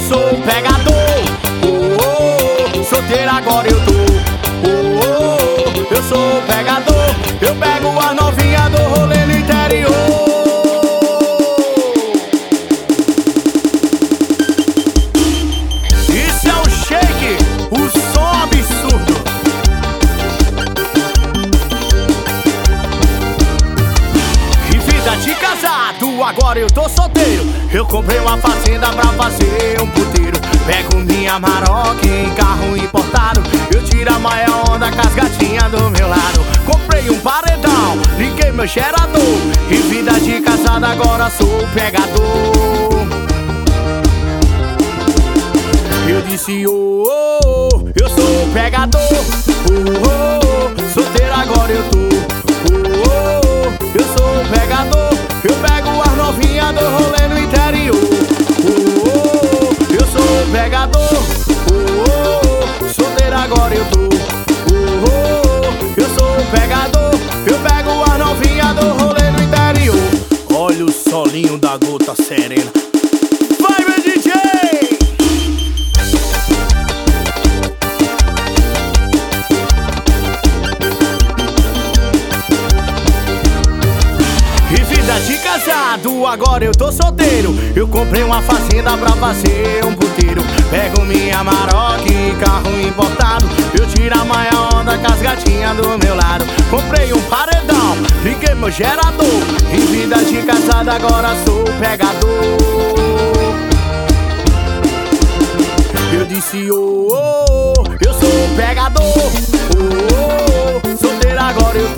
sou o pegador. Oh, oh, solteiro agora eu tô. Oh, oh, eu sou o pegador. Eu pego a novinha do rolê no interior. Isso é o shake, o som absurdo. E vida de casado, agora eu tô solteiro. Eu comprei uma fazenda pra fazer um puteiro. Pego minha Maroc em carro importado. Eu tiro a maior onda com as gatinhas do meu lado. Comprei um paredão, liguei meu gerador. E vida de casado, agora sou o pegador. Eu disse, oh, oh, oh, eu sou o pegador. Oh, oh, oh, solteiro agora eu tô. Oh, oh, oh, eu sou o pegador. Eu pego as novinhas do rolê no interior. Oh, oh, oh, eu sou o pegador. Oh, oh, oh, solteiro agora eu tô. Oh, oh, oh, eu sou o pegador. Eu pego as novinhas do rolê no interior. Olha o solinho da gota serena. Vai, meu DJ! De casado, agora eu tô solteiro. Eu comprei uma fazenda pra fazer um puteiro. Pego minha Maroc, carro importado. Eu tiro a maior onda com as gatinhas do meu lado. Comprei um paredão, liguei meu gerador. Em vida de casado, agora sou o pegador. Eu disse, oh, oh, oh, eu sou o pegador. Oh, oh, oh, solteiro agora eu